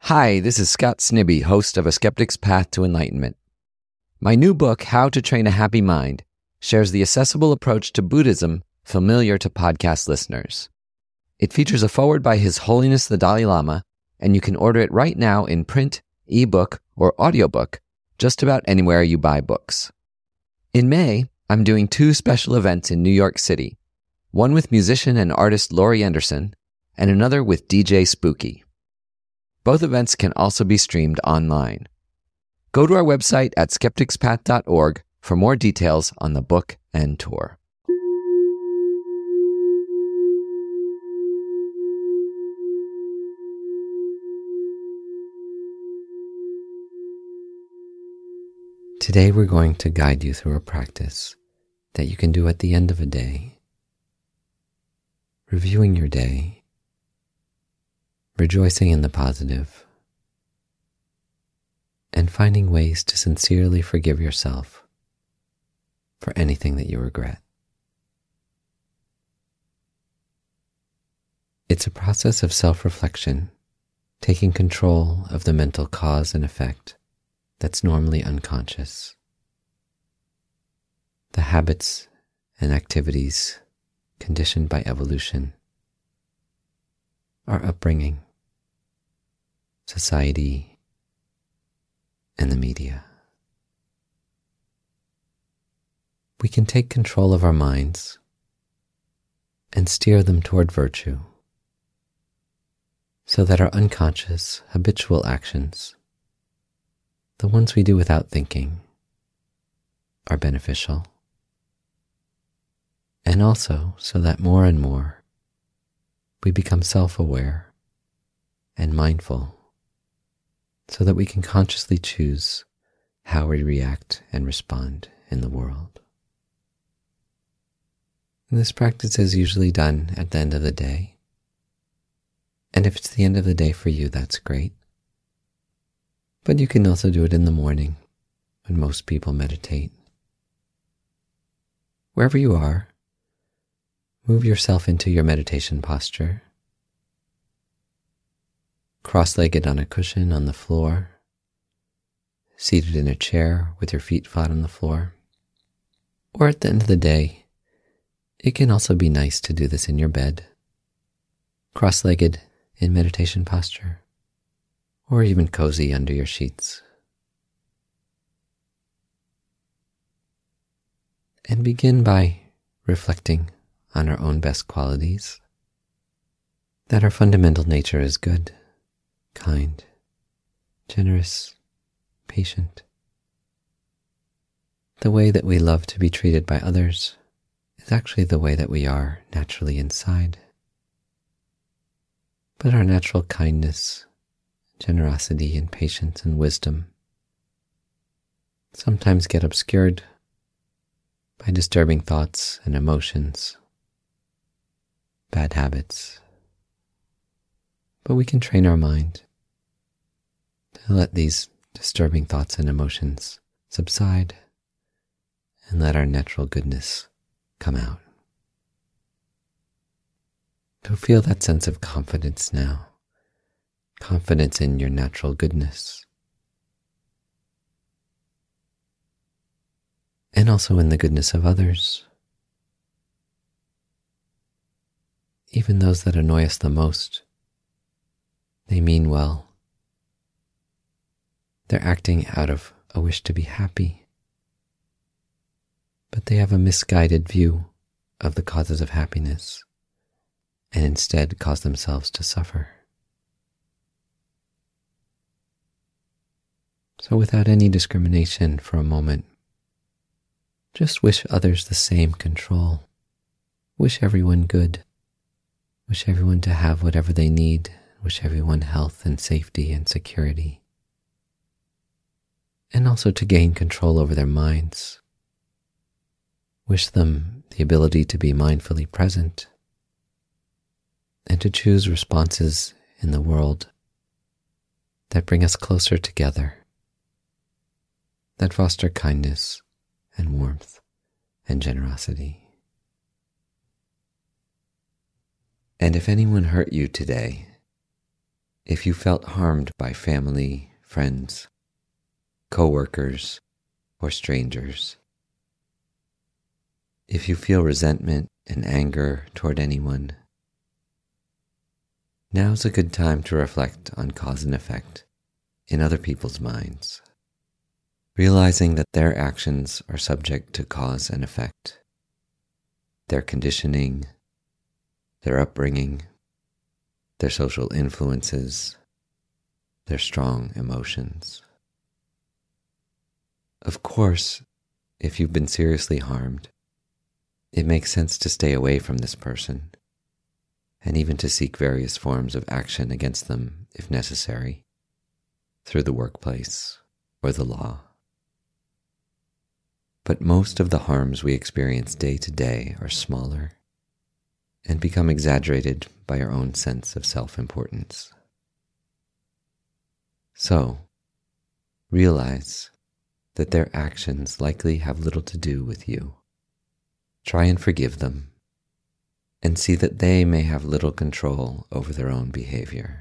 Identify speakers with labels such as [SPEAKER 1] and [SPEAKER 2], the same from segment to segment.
[SPEAKER 1] Hi, this is Scott Snibbe, host of A Skeptic's Path to Enlightenment. My new book, How to Train a Happy Mind, shares the accessible approach to Buddhism familiar to podcast listeners. It features a foreword by His Holiness the Dalai Lama, and you can order it right now in print, ebook, or audiobook, just about anywhere you buy books. In May, I'm doing 2 special events in New York City, one with musician and artist Laurie Anderson, and another with DJ Spooky. Both events can also be streamed online. Go to our website at skepticspath.org for more details on the book and tour. Today we're going to guide you through a practice that you can do at the end of a day, reviewing your day, rejoicing in the positive, and finding ways to sincerely forgive yourself for anything that you regret. It's a process of self-reflection, taking control of the mental cause and effect that's normally unconscious. The habits and activities conditioned by evolution, our upbringing, society, and the media. We can take control of our minds and steer them toward virtue so that our unconscious, habitual actions, the ones we do without thinking, are beneficial, and also so that more and more we become self-aware and mindful so that we can consciously choose how we react and respond in the world. And this practice is usually done at the end of the day. And if it's the end of the day for you, that's great. But you can also do it in the morning when most people meditate. Wherever you are, move yourself into your meditation posture. Cross-legged on a cushion on the floor, seated in a chair with your feet flat on the floor. Or at the end of the day, it can also be nice to do this in your bed, cross-legged in meditation posture, or even cozy under your sheets. And begin by reflecting on our own best qualities, that our fundamental nature is good, kind, generous, patient. The way that we love to be treated by others is actually the way that we are naturally inside. But our natural kindness, generosity, and patience and wisdom sometimes get obscured by disturbing thoughts and emotions, bad habits. But we can train our mind to let these disturbing thoughts and emotions subside and let our natural goodness come out. So feel that sense of confidence now, confidence in your natural goodness, and also in the goodness of others, even those that annoy us the most. They mean well. They're acting out of a wish to be happy, but they have a misguided view of the causes of happiness and instead cause themselves to suffer. So without any discrimination for a moment, just wish others the same control. Wish everyone good. Wish everyone to have whatever they need. Wish everyone health and safety and security. And also to gain control over their minds. Wish them the ability to be mindfully present and to choose responses in the world that bring us closer together, that foster kindness and warmth and generosity. And if anyone hurt you today, if you felt harmed by family, friends, co-workers, or strangers. If you feel resentment and anger toward anyone, now's a good time to reflect on cause and effect in other people's minds, realizing that their actions are subject to cause and effect, their conditioning, their upbringing, their social influences, their strong emotions. Of course, if you've been seriously harmed, it makes sense to stay away from this person, and even to seek various forms of action against them if necessary, through the workplace or the law. But most of the harms we experience day to day are smaller and become exaggerated by our own sense of self-importance. So, realize that their actions likely have little to do with you. Try and forgive them, and see that they may have little control over their own behavior.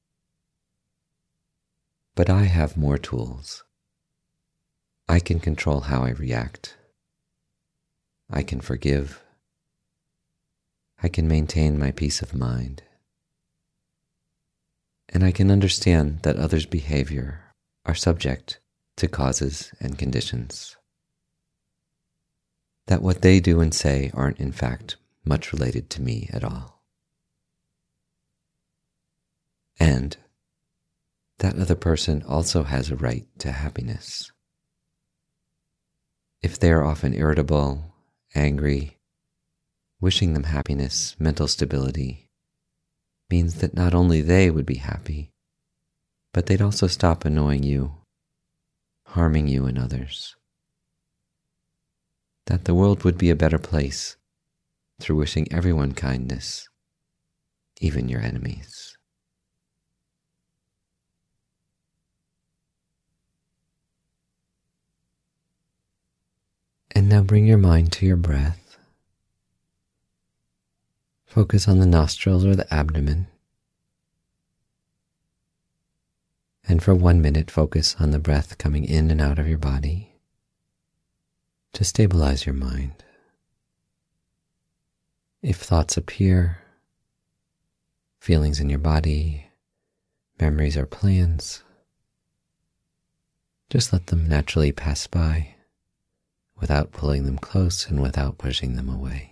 [SPEAKER 1] But I have more tools. I can control how I react. I can forgive. I can maintain my peace of mind. And I can understand that others' behavior are subject to causes and conditions. That what they do and say aren't in fact much related to me at all. And that other person also has a right to happiness. If they are often irritable, angry, wishing them happiness, mental stability, means that not only they would be happy, but they'd also stop annoying you, harming you and others. That the world would be a better place through wishing everyone kindness, even your enemies. And now bring your mind to your breath. Focus on the nostrils or the abdomen. And for 1 minute, focus on the breath coming in and out of your body to stabilize your mind. If thoughts appear, feelings in your body, memories or plans, just let them naturally pass by without pulling them close and without pushing them away.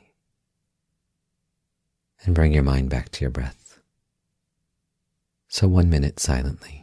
[SPEAKER 1] And bring your mind back to your breath. So 1 minute silently.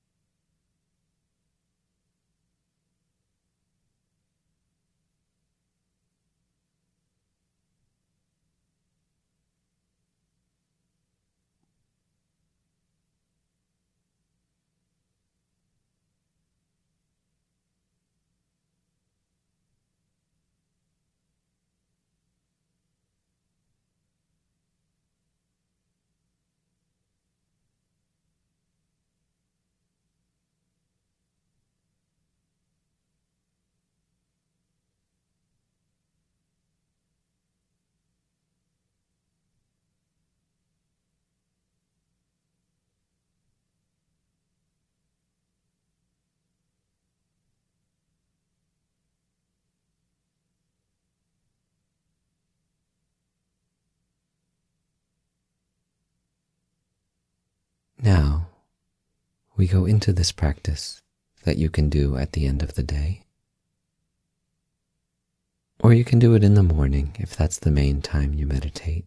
[SPEAKER 1] Now, we go into this practice that you can do at the end of the day. Or you can do it in the morning if that's the main time you meditate.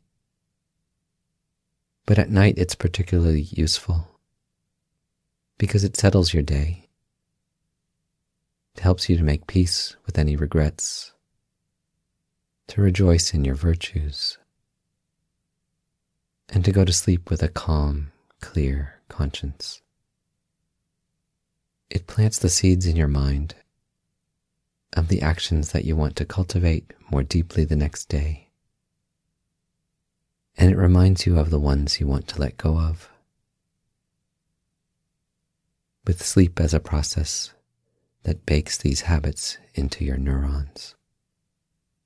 [SPEAKER 1] But at night it's particularly useful because it settles your day. It helps you to make peace with any regrets, to rejoice in your virtues, and to go to sleep with a calm, clear conscience. It plants the seeds in your mind of the actions that you want to cultivate more deeply the next day. And it reminds you of the ones you want to let go of. With sleep as a process that bakes these habits into your neurons.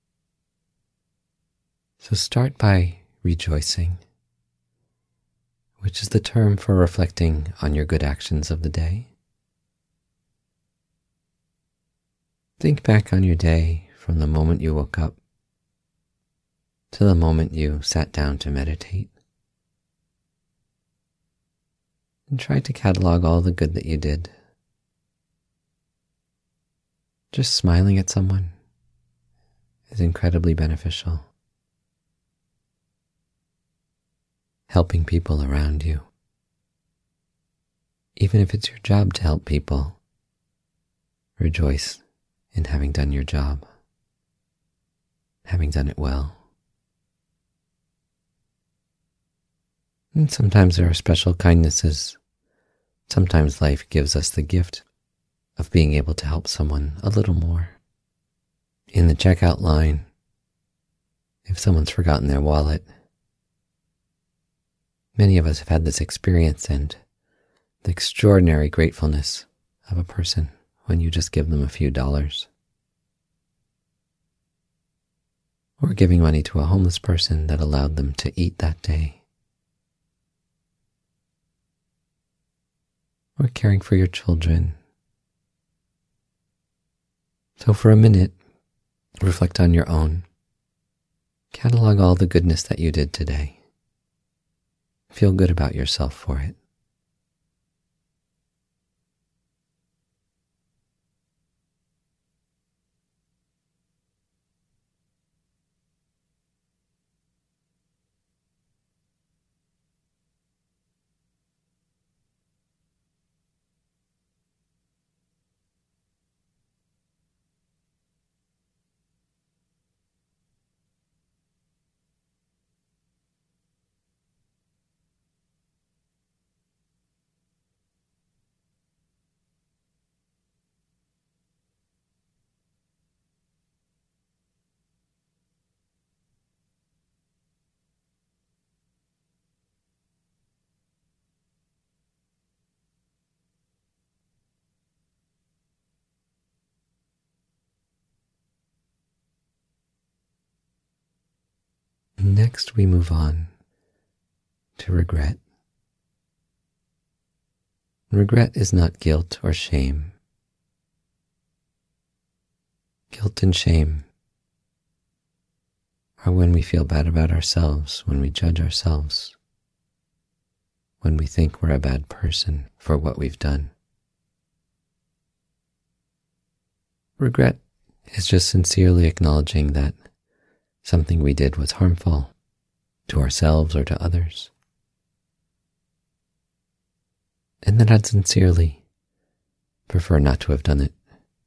[SPEAKER 1] So start by rejoicing which is the term for reflecting on your good actions of the day. Think back on your day from the moment you woke up to the moment you sat down to meditate. And try to catalog all the good that you did. Just smiling at someone is incredibly beneficial. Helping people around you. Even if it's your job to help people, rejoice in having done your job, having done it well. And sometimes there are special kindnesses. Sometimes life gives us the gift of being able to help someone a little more. In the checkout line, if someone's forgotten their wallet, many of us have had this experience and the extraordinary gratefulness of a person when you just give them a few dollars. Or giving money to a homeless person that allowed them to eat that day. Or caring for your children. So for a minute, reflect on your own. Catalog all the goodness that you did today. Feel good about yourself for it. Next, we move on to regret. Regret is not guilt or shame. Guilt and shame are when we feel bad about ourselves, when we judge ourselves, when we think we're a bad person for what we've done. Regret is just sincerely acknowledging that something we did was harmful to ourselves or to others. And that I'd sincerely prefer not to have done it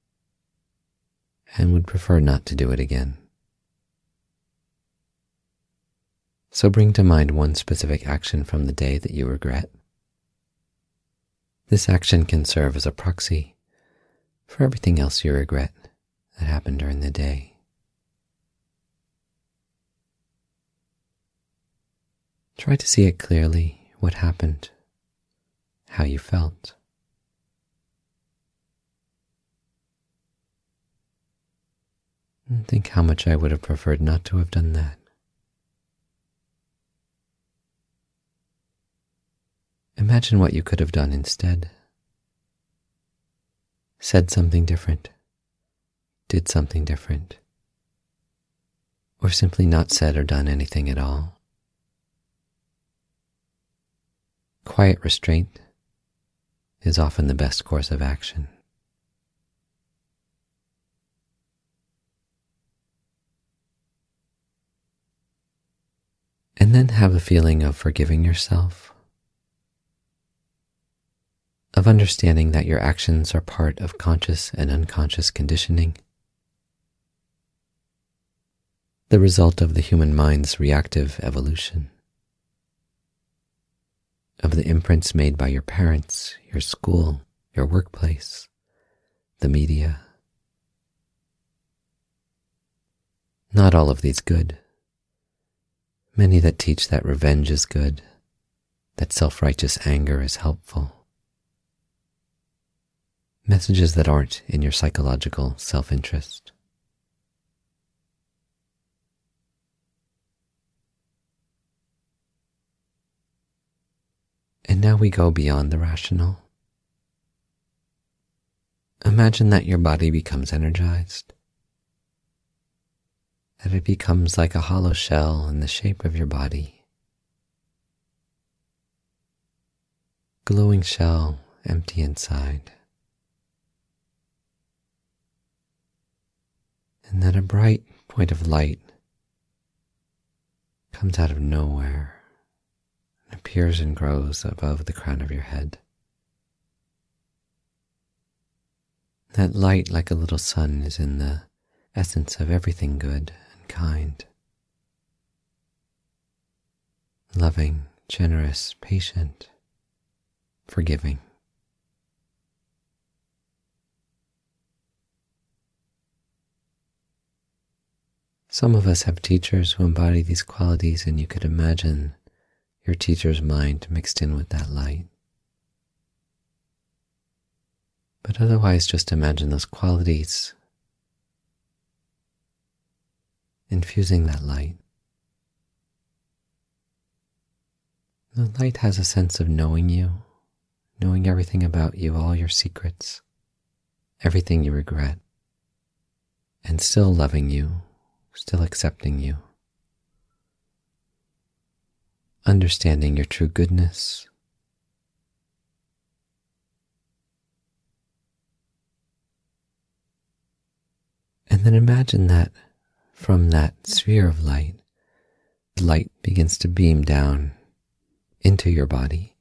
[SPEAKER 1] and would prefer not to do it again. So bring to mind one specific action from the day that you regret. This action can serve as a proxy for everything else you regret that happened during the day. Try to see it clearly, what happened, how you felt. And think how much I would have preferred not to have done that. Imagine what you could have done instead. Said something different, did something different, or simply not said or done anything at all. Quiet restraint is often the best course of action. And then have a feeling of forgiving yourself, of understanding that your actions are part of conscious and unconscious conditioning, the result of the human mind's reactive evolution, of the imprints made by your parents, your school, your workplace, the media. Not all of these good. Many that teach that revenge is good, that self-righteous anger is helpful. Messages that aren't in your psychological self-interest. And now we go beyond the rational. Imagine that your body becomes energized, that it becomes like a hollow shell in the shape of your body. Glowing shell, empty inside. And then a bright point of light comes out of nowhere and appears and grows above the crown of your head. That light, like a little sun, is in the essence of everything good and kind, loving, generous, patient, forgiving. Some of us have teachers who embody these qualities, and you could imagine your teacher's mind mixed in with that light. But otherwise, just imagine those qualities infusing that light. The light has a sense of knowing you, knowing everything about you, all your secrets, everything you regret, and still loving you, still accepting you, understanding your true goodness, and then imagine that from that sphere of light, light begins to beam down into your body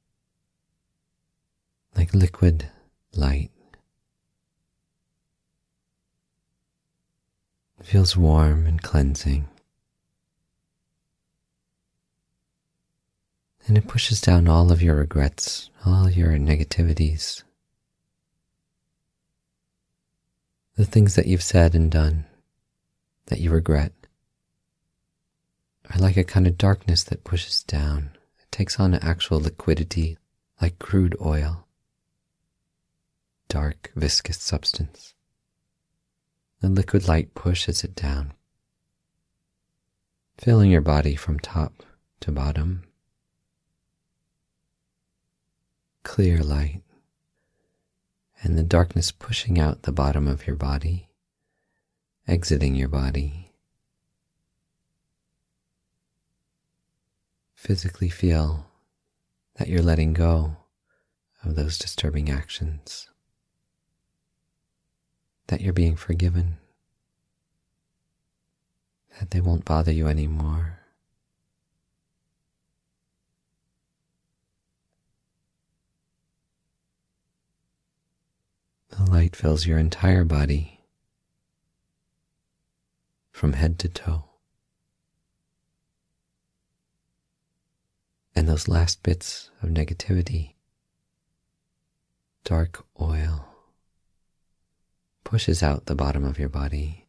[SPEAKER 1] like liquid light. It feels warm and cleansing. And it pushes down all of your regrets, all your negativities, the things that you've said and done that you regret are like a kind of darkness that pushes down. It takes on an actual liquidity like crude oil, dark, viscous substance. The liquid light pushes it down, filling your body from top to bottom. Clear light, and the darkness pushing out the bottom of your body, exiting your body. Physically feel that you're letting go of those disturbing actions, that you're being forgiven, that they won't bother you anymore. The light fills your entire body from head to toe. And those last bits of negativity, dark oil, pushes out the bottom of your body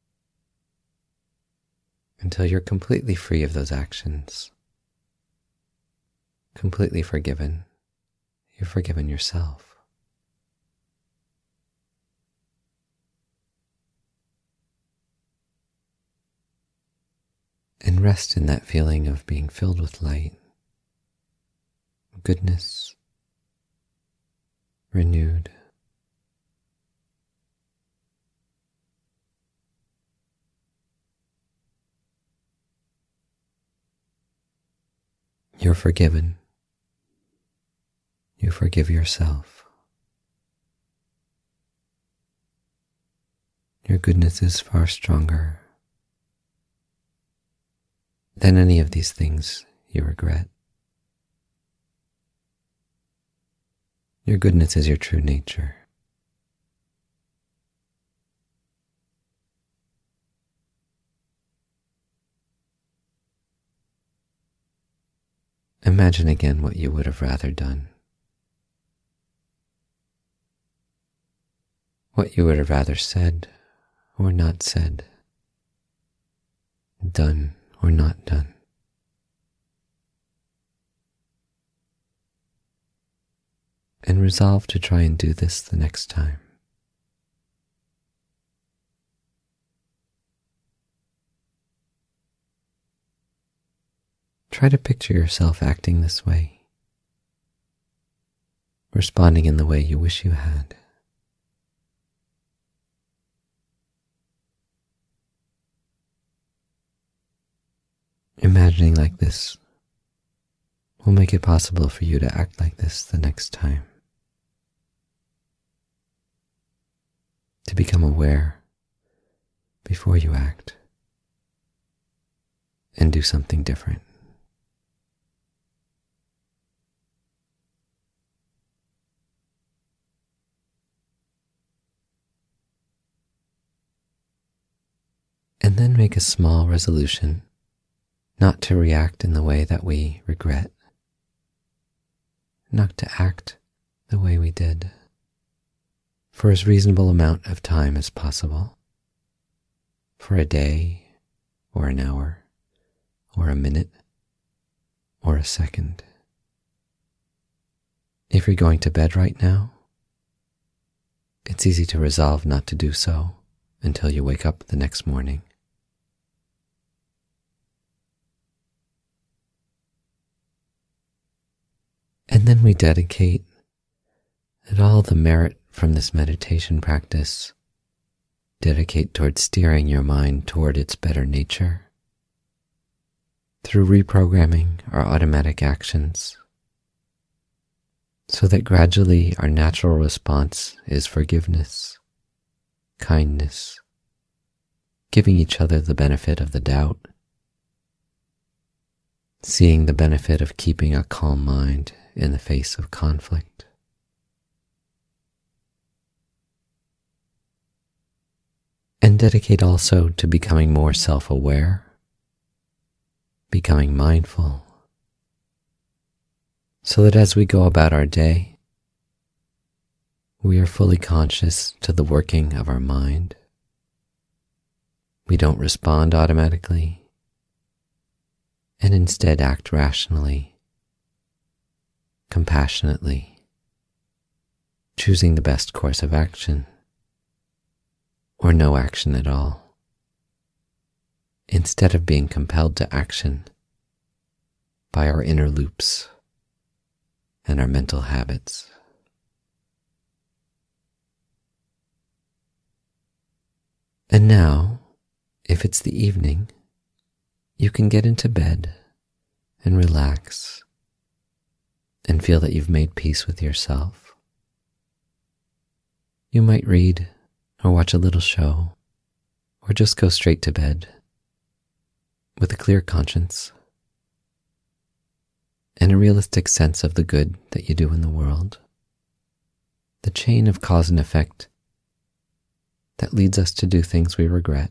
[SPEAKER 1] until you're completely free of those actions, completely forgiven. You've forgiven yourself. And rest in that feeling of being filled with light, goodness, renewed. You're forgiven. You forgive yourself. Your goodness is far stronger than any of these things you regret. Your goodness is your true nature. Imagine again what you would have rather done. What you would have rather said or not said, done or not done. And resolve to try and do this the next time. Try to picture yourself acting this way, responding in the way you wish you had. Imagining like this will make it possible for you to act like this the next time. To become aware before you act and do something different. And then make a small resolution not to react in the way that we regret, not to act the way we did, for as reasonable amount of time as possible, for a day, or an hour, or a minute, or a second. If you're going to bed right now, it's easy to resolve not to do so until you wake up the next morning. And then we dedicate that all the merit from this meditation practice, dedicate toward steering your mind toward its better nature through reprogramming our automatic actions, so that gradually our natural response is forgiveness, kindness, giving each other the benefit of the doubt, seeing the benefit of keeping a calm mind in the face of conflict. And dedicate also to becoming more self-aware, becoming mindful, so that as we go about our day, we are fully conscious to the working of our mind. We don't respond automatically, and instead act rationally, compassionately, choosing the best course of action, or no action at all, instead of being compelled to action by our inner loops and our mental habits. And now, if it's the evening, you can get into bed and relax and feel that you've made peace with yourself. You might read or watch a little show, or just go straight to bed with a clear conscience and a realistic sense of the good that you do in the world, the chain of cause and effect that leads us to do things we regret,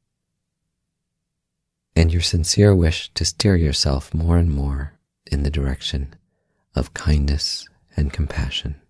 [SPEAKER 1] and your sincere wish to steer yourself more and more in the direction of kindness and compassion.